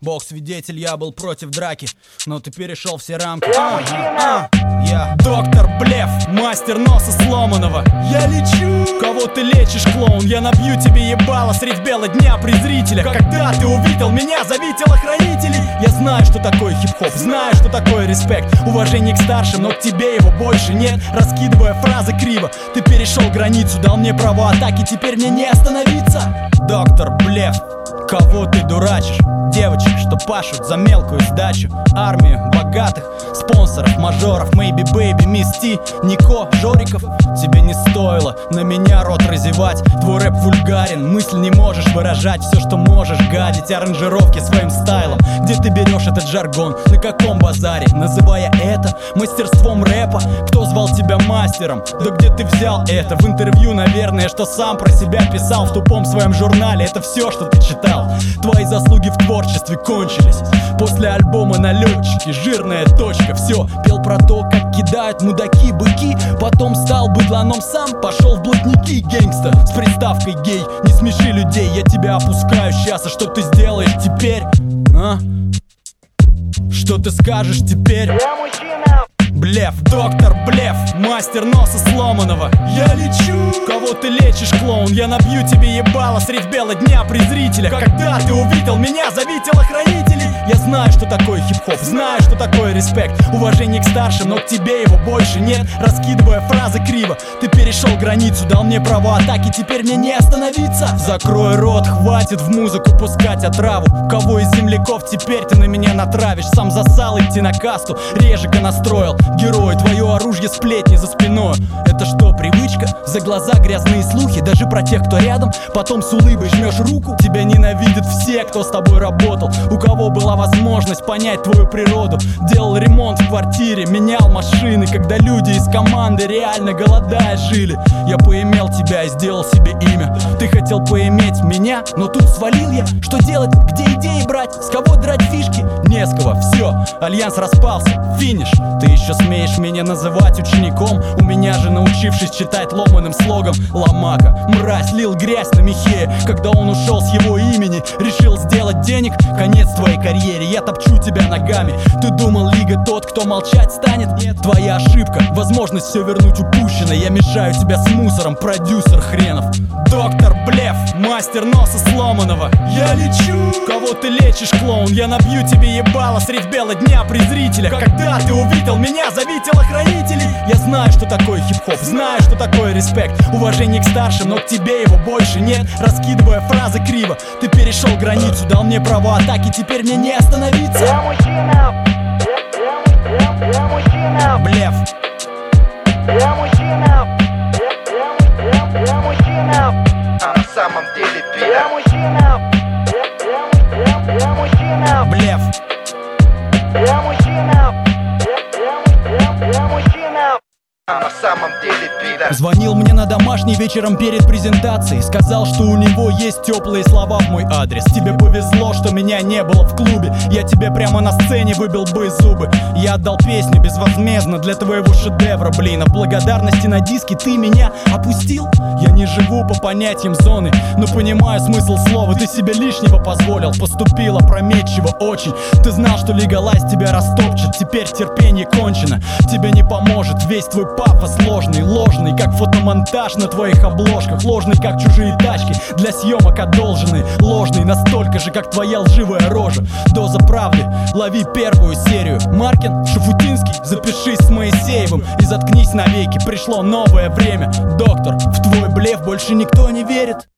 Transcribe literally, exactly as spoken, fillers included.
Бог свидетель, я был против драки, но ты перешел все рамки. а, а, а. Я доктор Блеф, мастер носа сломанного. Я лечу. Кого ты лечишь, клоун? Я набью тебе ебало средь бела дня презрителя. Когда ты увидел меня, зови телохранителей. Я знаю, что такое хип-хоп, знаю, что такое респект, уважение к старшим, но к тебе его больше нет. Раскидывая фразы криво, ты перешел границу, дал мне право атаки, теперь мне не остановиться. Доктор Блеф, кого ты дурачишь? Девочек, что пашут за мелкую сдачу, армию богатых спонсоров, мажоров, Maybe Baby, Miss T, Нико, Жориков. Тебе не стоило на меня рот разевать. Твой рэп вульгарен, мысль не можешь выражать. Все, что можешь, гадить аранжировки своим стайлом. Где ты берешь этот жаргон, на каком базаре, называя это мастерством рэпа? Кто звал тебя мастером? Да где ты взял это? В интервью, наверное, что сам про себя писал в тупом своем журнале. Это все, что ты читал. Твои заслуги в творчестве кончились после альбома «Налетчики», жирная точка. Все, пел про то, как кидают мудаки быки. Потом стал быдланом сам, пошел в блатники. Гэнгста с приставкой гей, не смеши людей. Я тебя опускаю сейчас, а что ты сделаешь теперь? А? Что ты скажешь теперь? Я мужчина. Блеф, доктор Блеф, мастер носа сломанного. Я лечу. Кого ты лечишь, клоун? Я набью тебе ебало средь бела дня презрителя. Когда ты увидел меня, зови телохранителей. Я знаю, что такое хип-хоп, знаю, что такое респект, уважение к старшим, но к тебе его больше нет. Раскидывая фразы криво, ты перешел границу, дал мне право атаки, теперь мне не остановиться. Закрой рот, хватит в музыку пускать отраву. Кого из земляков теперь ты на меня натравишь? Сам засал идти на касту, режика настроил. Герой, твое оружие сплетни за спиной. Это что, привычка? За глаза грязные слухи, даже про тех, кто рядом. Потом с улыбой жмешь руку. Тебя ненавидят все, кто с тобой работал, у кого была возможность понять твою природу. Делал ремонт в квартире, менял машины, когда люди из команды реально голодая жили. Я поимел тебя и сделал себе имя. Ты хотел поиметь меня, но тут свалил я. Что делать? Где идеи брать? С кого драть фишки? Не с кого, все, альянс распался, финиш. Ты еще смеешь меня называть учеником? У меня же, научившись читать ломаным слогом, ломака, мразь, лил грязь на Михея. Когда он ушел с его имени, решил сделать денег. Конец твоей карьере, я топчу тебя ногами. Ты думал, лига тот, кто молчать станет? Нет, твоя ошибка, возможность все вернуть упущено. Я мешаю тебя с мусором, продюсер хренов. Доктор Блеф, мастер носа сломанного. Я лечу. Кого ты лечишь, клоун? Я набью тебе ебало средь бела дня презрителя. Когда ты увидел меня, зови телохранителей. Я знаю, что такое хип-хоп, знаю, что такое респект, уважение к старшим, но к тебе его больше нет. Раскидывая фразы криво, ты перешел границу, дал мне право атаки, теперь мне не остановиться. Я мужчина. Я, я, я, я мужчина. Блеф. Я мужчина. Я, я, я, я мужчина. А на самом деле Я пидор. мужчина. Я, я, я, я мужчина. Блеф. Я мужчина. Я, я, я мужчина. А на самом деле пидор. Звонил мне на домашний вечером перед презентацией. Сказал, что у него есть теплые слова в мой адрес. Тебе повезло, что меня не было в клубе. Я тебе прямо на сцене выбил бы зубы. Я отдал песню безвозмездно для твоего шедевра. Блин, а благодарности на диске ты меня опустил? Я не живу по понятиям зоны, но понимаю смысл слова. Ты себе лишнего позволил, поступил опрометчиво очень. Ты знал, что лигалайз тебя растопчет. Теперь терпение кончено, тебе не поможет. Весь твой пафос ложный, ложный, как фотомонтаж на твоих обложках. Ложный, как чужие тачки, для съемок одолженные. Ложный, настолько же, как твоя лживая рожа. Доза правды, лови первую серию. Маркин, Шафутинский, запишись с Моисеевым и заткнись навеки, пришло новое время. Доктор, в твой блеф больше никто не верит.